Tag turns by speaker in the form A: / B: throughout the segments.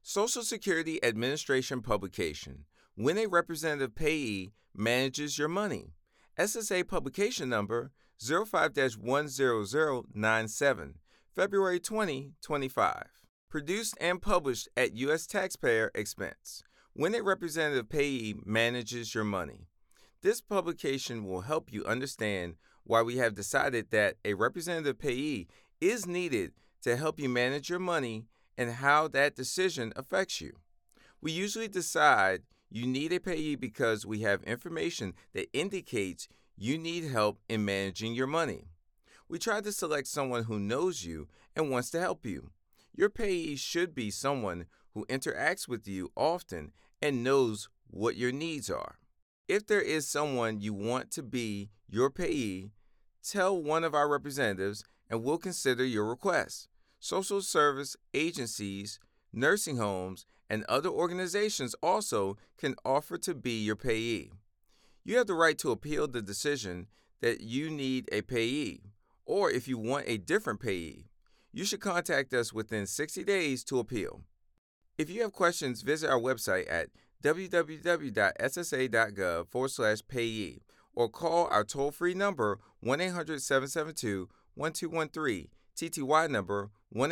A: Social Security Administration publication. When a representative payee manages your money. SSA publication number 05-10097, February 2025. Produced and published at U.S. taxpayer expense. When a representative payee manages your money. This publication will help you understand why we have decided that a representative payee is needed to help you manage your money and how that decision affects you. We usually decide you need a payee because we have information that indicates you need help in managing your money. We try to select someone who knows you and wants to help you. Your payee should be someone who interacts with you often and knows what your needs are. If there is someone you want to be your payee, tell one of our representatives and we'll consider your request. Social service agencies, nursing homes, and other organizations also can offer to be your payee. You have the right to appeal the decision that you need a payee, or if you want a different payee. You should contact us within 60 days to appeal. If you have questions, visit our website at www.ssa.gov/payee or call our toll-free number 1-800-772-1213, TTY number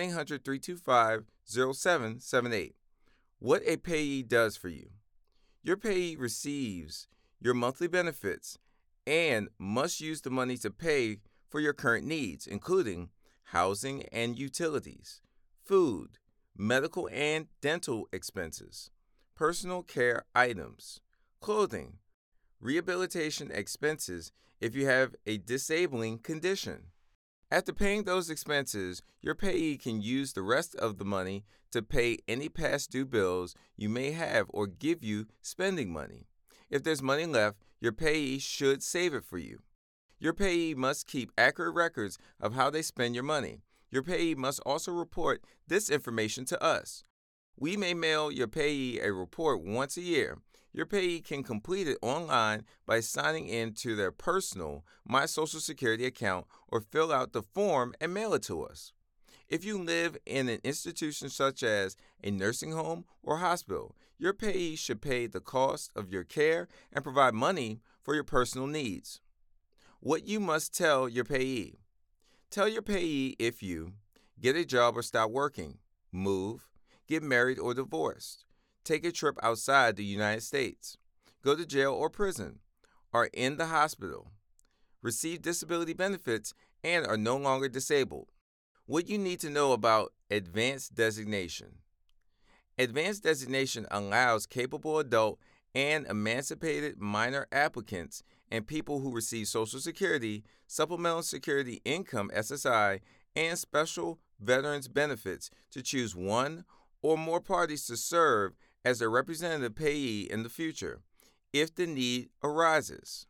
A: 1-800-325-0778. What a payee does for you. Your payee receives your monthly benefits and must use the money to pay for your current needs, including housing and utilities, food, medical and dental expenses, personal care items, clothing, rehabilitation expenses if you have a disabling condition. After paying those expenses, your payee can use the rest of the money to pay any past due bills you may have or give you spending money. If there's money left, your payee should save it for you. Your payee must keep accurate records of how they spend your money. Your payee must also report this information to us. We may mail your payee a report once a year. Your payee can complete it online by signing in to their personal My Social Security account or fill out the form and mail it to us. If you live in an institution such as a nursing home or hospital, your payee should pay the cost of your care and provide money for your personal needs. What you must tell your payee. Tell your payee if you get a job or stop working, move, get married or divorced, take a trip outside the United States, go to jail or prison, are in the hospital, receive disability benefits, and are no longer disabled. What you need to know about advanced designation. Advanced designation allows capable adult and emancipated minor applicants and people who receive Social Security, Supplemental Security Income (SSI), and special veterans benefits to choose one or more parties to serve as a representative payee in the future, if the need arises.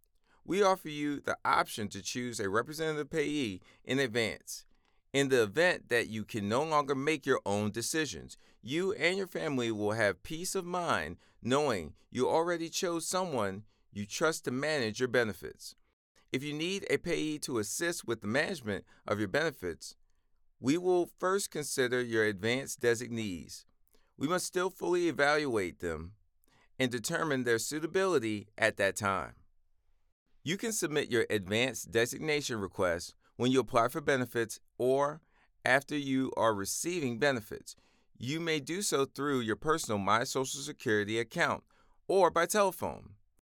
A: We offer you the option to choose a representative payee in advance. In the event that you can no longer make your own decisions, you and your family will have peace of mind knowing you already chose someone you trust to manage your benefits. If you need a payee to assist with the management of your benefits, we will first consider your advanced designees. We must still fully evaluate them and determine their suitability at that time. You can submit your advanced designation request when you apply for benefits or after you are receiving benefits. You may do so through your personal My Social Security account or by telephone.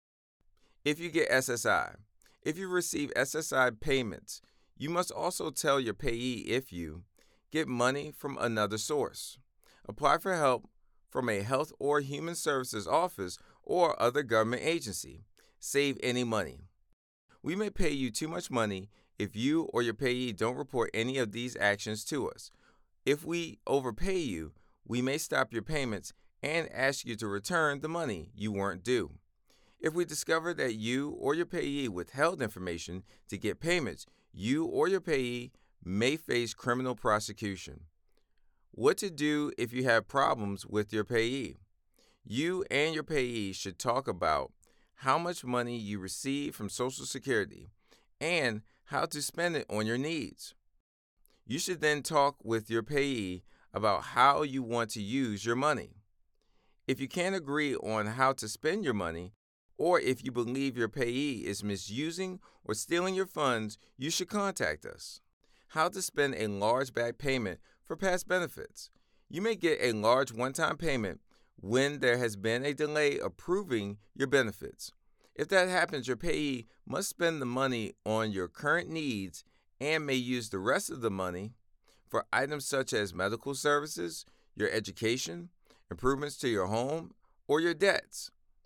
A: If you get SSI. If you receive SSI payments, you must also tell your payee if you get money from another source, apply for help from a Health or Human Services office or other government agency, save any money. We may pay you too much money if you or your payee don't report any of these actions to us. If we overpay you, we may stop your payments and ask you to return the money you weren't due. If we discover that you or your payee withheld information to get payments, you or your payee may face criminal prosecution. What to do if you have problems with your payee. You and your payee should talk about how much money you receive from Social Security and how to spend it on your needs. You should then talk with your payee about how you want to use your money. If you can't agree on how to spend your money, or if you believe your payee is misusing or stealing your funds, you should contact us. How to spend a large back payment for past benefits. You may get a large one-time payment when there has been a delay approving your benefits. If that happens, your payee must spend the money on your current needs and may use the rest of the money for items such as medical services, your education, improvements to your home, or your debts.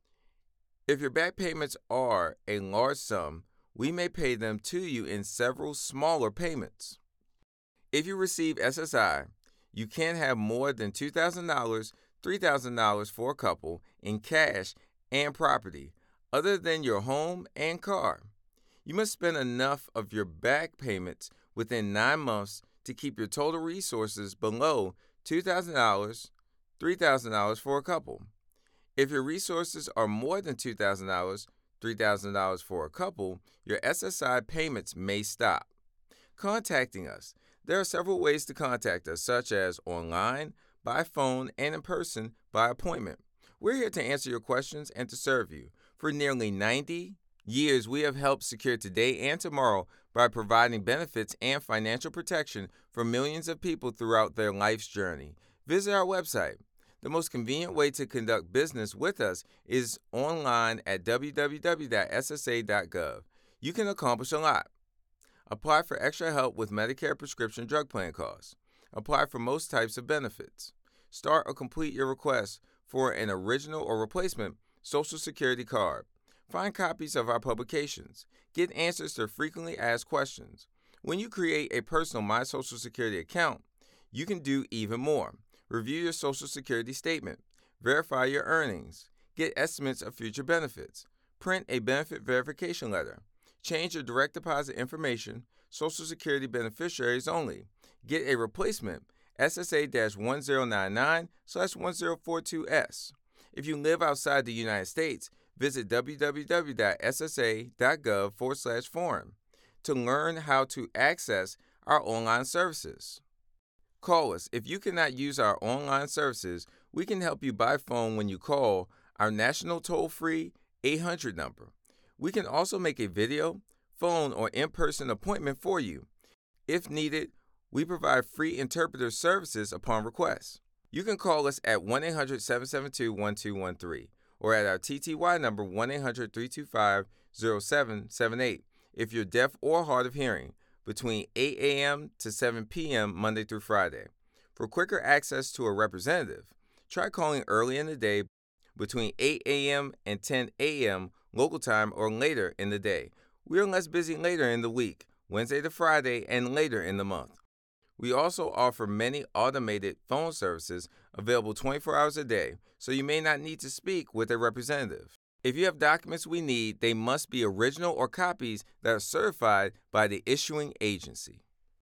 A: If your back payments are a large sum, we may pay them to you in several smaller payments. If you receive SSI, you can't have more than $2,000, $3,000 for a couple in cash and property, other than your home and car. You must spend enough of your back payments within 9 months to keep your total resources below $2,000, $3,000 for a couple. If your resources are more than $2,000, $3,000 for a couple, your SSI payments may stop. Contacting us. There are several ways to contact us, such as online, by phone, and in person by appointment. We're here to answer your questions and to serve you. For nearly 90 years, we have helped secure today and tomorrow by providing benefits and financial protection for millions of people throughout their life's journey. Visit our website. The most convenient way to conduct business with us is online at www.ssa.gov. You can accomplish a lot. Apply for extra help with Medicare prescription drug plan costs. Apply for most types of benefits. Start or complete your request for an original or replacement Social Security card. Find copies of our publications. Get answers to frequently asked questions. When you create a personal My Social Security account, you can do even more. Review your Social Security statement. Verify your earnings. Get estimates of future benefits. Print a benefit verification letter. Change your direct deposit information, Social Security beneficiaries only. Get a replacement, SSA-1099/1042S. If you live outside the United States, visit www.ssa.gov/foreign to learn how to access our online services. Call us. If you cannot use our online services, we can help you by phone when you call our national toll-free 800 number. We can also make a video, phone, or in-person appointment for you. If needed, we provide free interpreter services upon request. You can call us at 1-800-772-1213 or at our TTY number 1-800-325-0778 if you're deaf or hard of hearing, between 8 a.m. to 7 p.m. Monday through Friday. For quicker access to a representative, try calling early in the day between 8 a.m. and 10 a.m. local time or later in the day. We are less busy later in the week, Wednesday to Friday, and later in the month. We also offer many automated phone services available 24 hours a day, so you may not need to speak with a representative. If you have documents we need, they must be original or copies that are certified by the issuing agency.